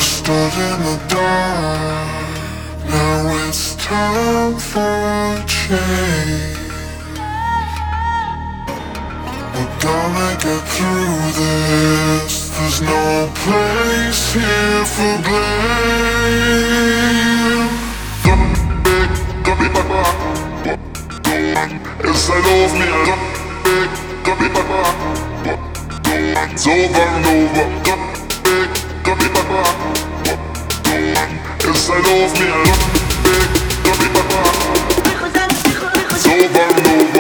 stood in the dark. Now it's time for change. We're gonna get through this. There's no place here for blame. Yes, I love me. It's over and over. Yes, I love me. It's over and over.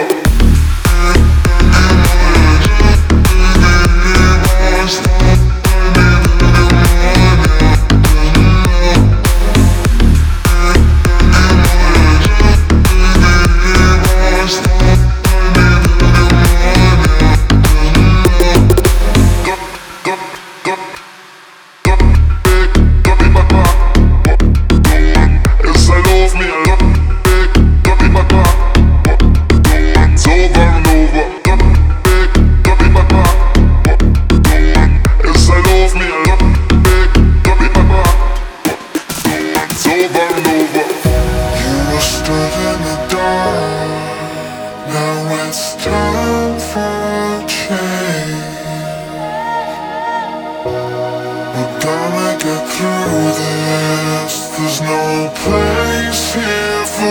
There's no place here for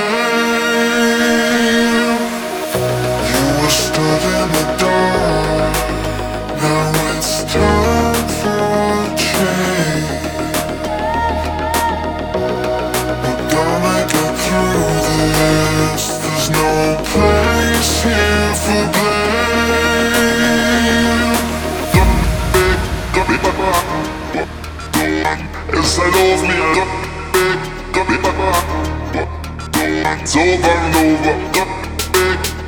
blame. You were stood in the dark. Now it's time for change. We're gonna get through this. There's no place here for blame. Yes, I love me. It's over and over.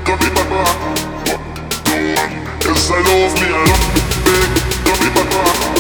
Yes, I love me.